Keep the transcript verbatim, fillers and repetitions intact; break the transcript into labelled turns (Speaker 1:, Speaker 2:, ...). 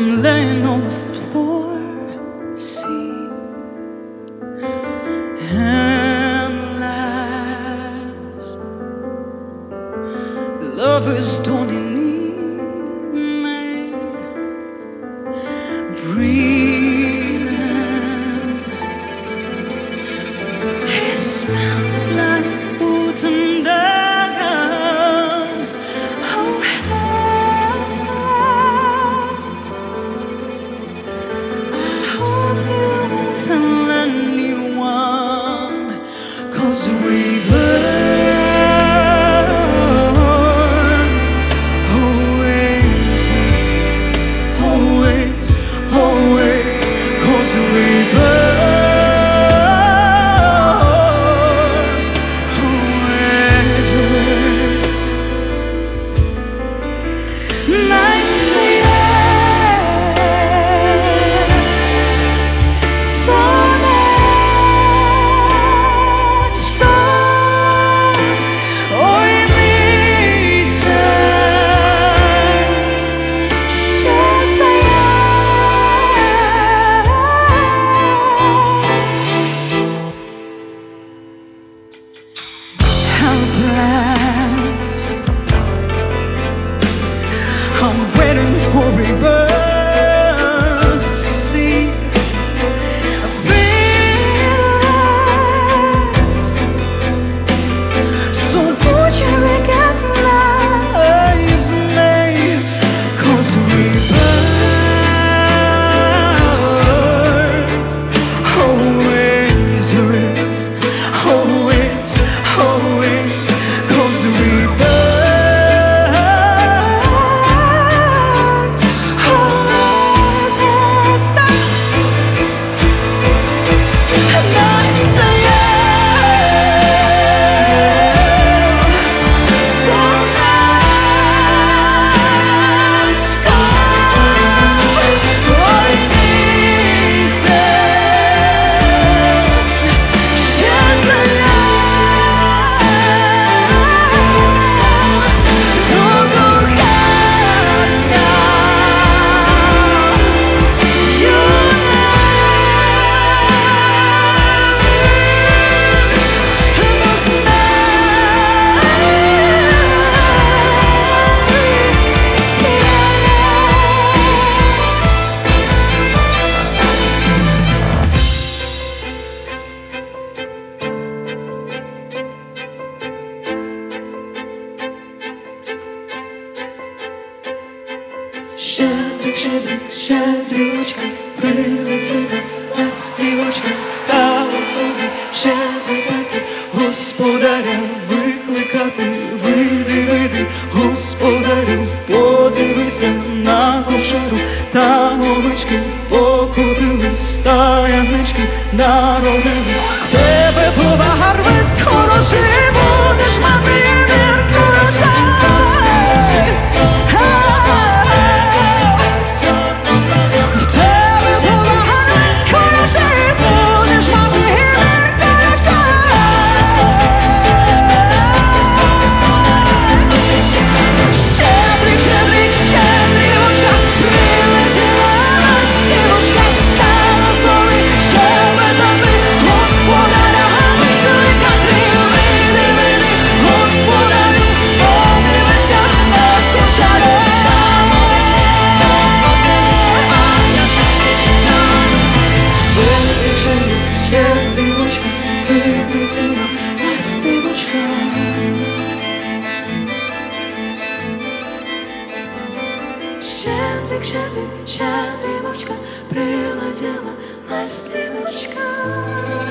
Speaker 1: I'm laying on the floor, see, endless. Lovers don't need me. Breathing, it smells like wood and dagon. Oh, heavens, I hope you won't tell anyone, 'cause we burn always hurts, always, always, 'cause we burn always hurts. Nicely, so much fun. Ой, місяць ще сяє. Helpless, I'm waiting for rebirth. See, I feel so would you recognize me? 'Cause rebirth always hurts, always, always, 'cause rebirth always hurts. Nice day, so much fun. Ой, місяць ще сяє. До кохання Щедрик, щедрик, щедрівочка, прилетіла ластівочка, стала собі щебетати, господаря викликати. Вийди, вийди, господарю, подивися на кошару, там овечки покотились, та ягнички народились. В тебе товар весь хороший, будеш мати мір грошей. В тебе товар весь хороший, будеш мати мір грошей. Щедрик, щедрик, щедрівочка, прилетіла ластівочка, стала собі щебетати, господаря викликати. Вийди, вийди, господарю, подивися на кошару. Щедрик, щедрик, щедрівочка, прилетіла ластівочка. Щедрик, щедрик, щедрівочка, прилетіла ластівочка.